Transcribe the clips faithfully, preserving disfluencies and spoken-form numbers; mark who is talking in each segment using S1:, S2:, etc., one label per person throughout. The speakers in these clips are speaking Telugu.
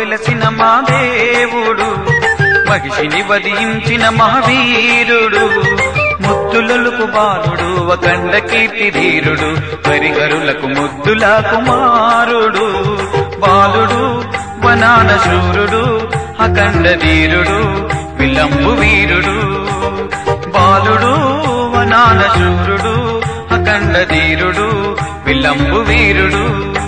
S1: వెలసిన మా దేవుడు, మహిషిని వధించిన మహావీరుడు, ముద్దులకు బాలుడు అఖండ కీర్తి ధీరుడు, హరిహరులకు ముద్దుల కుమారుడు, బాలుడు వనాన శూరుడు అఖండ ధీరుడు విలంబు వీరుడు, బాలుడు వనాన శూరుడు అఖండ ధీరుడు విలంబు వీరుడు.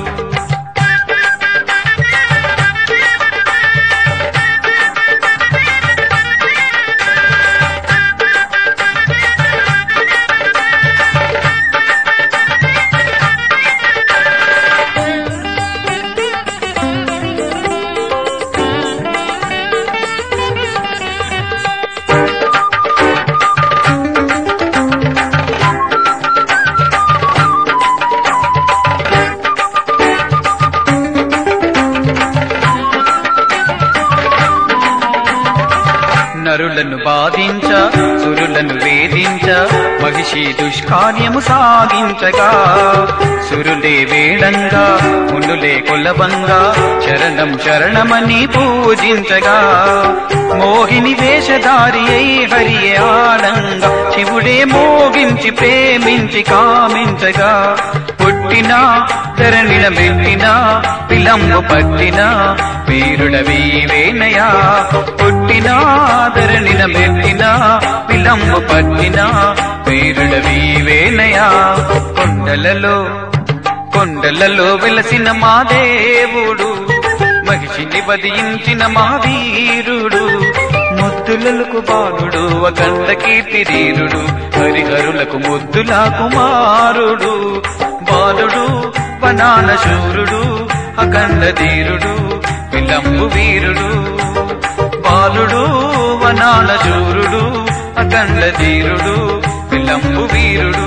S1: నరులను బాధించ సురులను వేధించ మహిషి దుష్కార్యము సాగించగా, సురులే వేళంగా మునులే కొలబంగా శరణం శరణమని పూజించగా, మోహిని వేషధారి అయి హరియే ఆడంగా శివుడే మోగించి ప్రేమించి కామించగా, పుట్టిన ధరణిన మెట్టిన విలంబు పట్టిన వీరుడవీవేనయా, పుట్టిన ధరణిన మెట్టిన విలంబు పట్టిన వీరుడవీవేనయా. కొండలలో కొండలలో వెలసిన మా దేవుడు, మహిషిని వధించిన మహావీరుడు, ముద్దులకు బాలుడు అఖండ కీర్తి ధీరుడు, హరిహరులకు ముద్దుల కుమారుడు, బాలుడు వనాన శూరుడు అఖండ ధీరుడు విలంబు వీరుడు, బాలుడు వనాన శూరుడు అఖండ ధీరుడు విలంబు వీరుడు.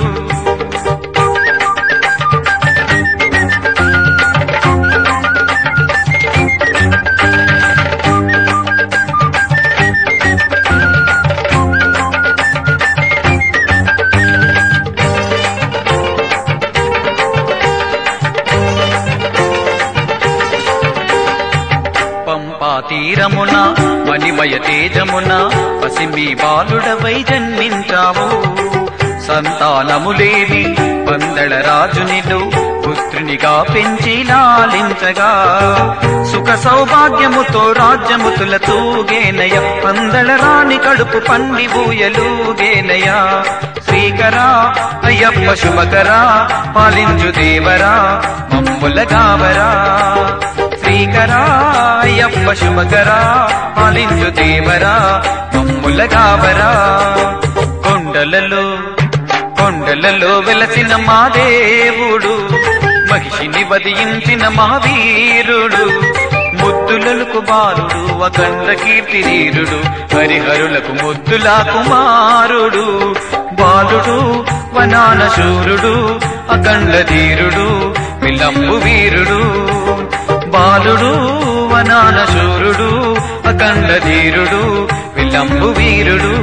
S1: తీరమున మణిమయ తేజమున పసిమి బాలుడవై జన్మించావు, సంతానము లేని పందళ రాజునిలో పుత్రునిగా పెంచి లాలించగా, సుఖ సౌభాగ్యముతో రాజ్యముతుల తూగేనయ పందళ రాణి కడుపు పండి ఊయలూగేనయ. శ్రీకరా అయ్యప్ప శుభకరా పాలించు దేవరా మమ్ముల గావరా, శ్రీకరా అయ్యప్ప శుభకరా పాలించు దేవరా మమ్ముల గావరా. కొండలలో కొండలలో వెలసిన మా దేవుడు, మహిషిని వధించిన మహావీరుడు, ముద్దులకు బాలుడు అఖండ కీర్తి ధీరుడు, హరిహరులకు ముద్దుల కుమారుడు, బాలుడు వనాన శూరుడు అఖండ ధీరుడు విలంబు వీరుడు, బాలుడు వనాన శూరుడు అఖండ ధీరుడు విలంబు వీరుడు.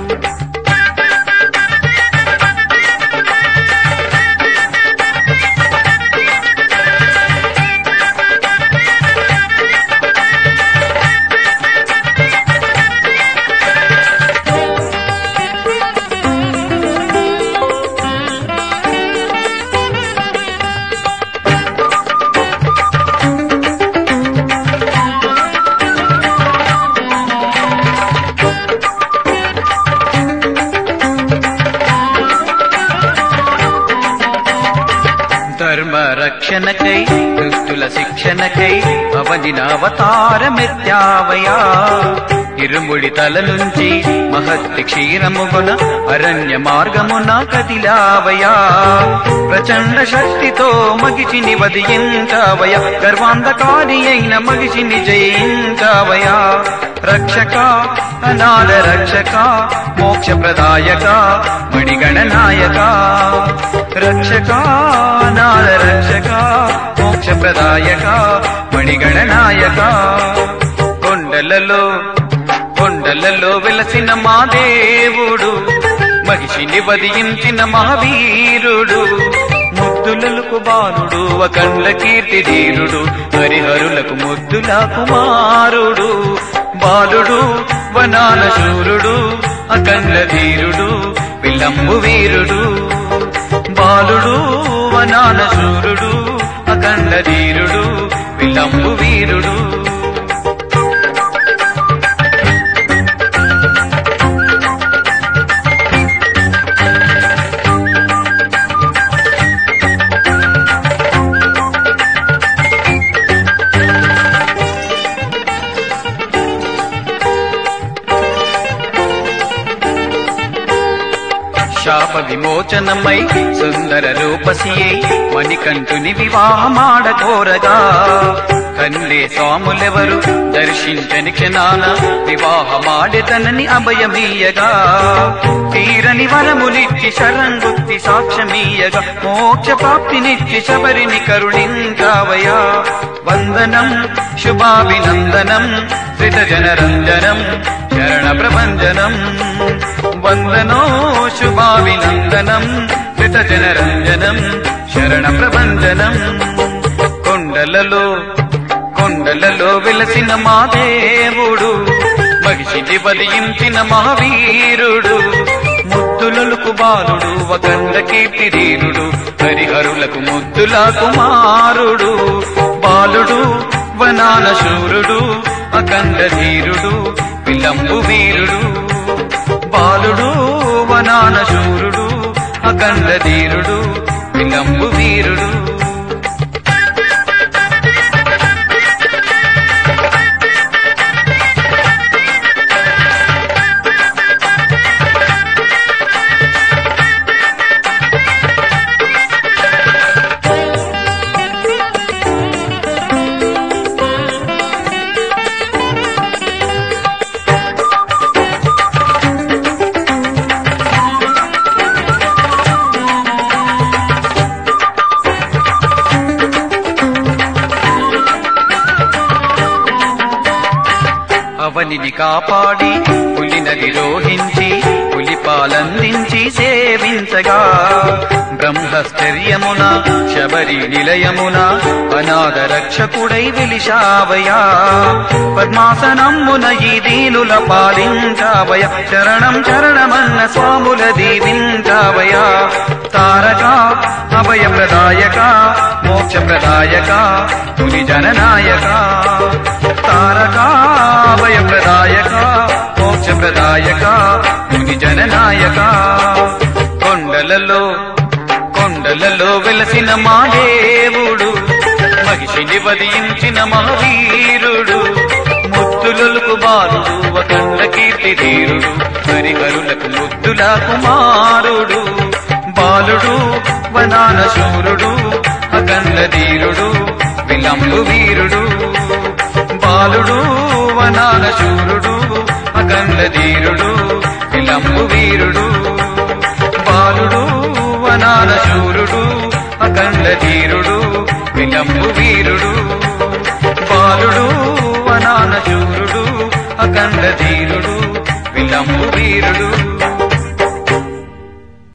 S1: ధర్మ రక్షణకై దుష్టుల శిక్షణకై అవనిన అవతారమెత్తావయా, ఇరుముడి తల నుంచి మహత్తి క్షీరముగున అరణ్య మార్గమున కదిలావయా, ప్రచండ శక్తితో మగిషిని వధించావయా, గర్వాంధకారి అయిన మగిషిని జయించావయా. రక్షక అనాథ రక్షక మోక్ష ప్రదాయక మణిగణనాయక, రక్షక అనాథ రక్షక మోక్ష ప్రదాయక మణిగణనాయక. కొండలలో కొండలలో వెలసిన మా దేవుడు, మహిషిని వధించిన మహావీరుడు, ముద్దులకు బాలుడు అఖండ కీర్తి ధీరుడు హరిహరులకు ముద్దుల కుమారుడు బాలుడు వనాల శూరుడు అఖండ ధీరుడు విలంబు వీరుడు బాలుడు వనాల శూరుడు అఖండ ధీరుడు విలంబు వీరుడు శాప విమోచనమై సుందర రూపసియై మణికంఠుని వివాహమాడ కోరగా కన్లే స్వాములెవరు దర్శించని క్షణాన వివాహమాడెతనని అభయమీయగా తీరని వరములిచ్చి శరంగుత్తి సాక్ష్యమీయగా మోక్ష ప్రాప్తినిచ్చి శబరిని కరుణించావయా వందనం శుభాభినందనం శ్రిత జనరంజనం శరణ ప్రభంజనం వందనో శుభాభినందనం శ్రిత జనరంజనం శరణ ప్రభంజనం కొండలలో కొండలలో వెలసిన మా దేవుడు మహిషిని వధించిన మహావీరుడు ముద్దులకు బాలుడు అఖండ కీర్తి ధీరుడు హరిహరులకు ముద్దుల కుమారుడు బాలుడు వనాల శూరుడు అఖండ ధీరుడు విలంబు వీరుడు బాలుడు వనాల శూరుడు అఖండ ధీరుడు విలంబు వీరుడు అవనిని కాపాడి పులినది రోహించి పులిపాలందించి సేవించగా బ్రహ్మశ్చర్యమున శబరి నిలయమున అనాథ రక్షకుడై వెలిశావయా పద్మాసనమ్మున ఈ దీనుల పాలించావయ శరణం శరణమన్న స్వాముల దీవించావయా తారక అభయ ప్రదాయక మోక్ష ప్రదాయక పులి జననాయక తారక అభయ ప్రదాయక మోక్ష ప్రదాయక ముని జననాయక కొండలలో కొండలలో వెలసిన మా దేవుడు మహిషిని వధించిన మహావీరుడు ముద్దులకు బాలుడు అఖండ కీర్తి ధీరుడు హరిహరులకు ముద్దుల కుమారుడు బాలుడు వనాల శూరుడు అఖండ ధీరుడు విలంబు వీరుడు బాలుడు వనాల శూరుడు అఖండ ధీరుడు విలంబు వీరుడు బాలుడు వనాల శూరుడు అఖండ ధీరుడు విలంబు వీరుడు బాలుడు వనాల శూరుడు అఖండ ధీరుడు విలంబు వీరుడు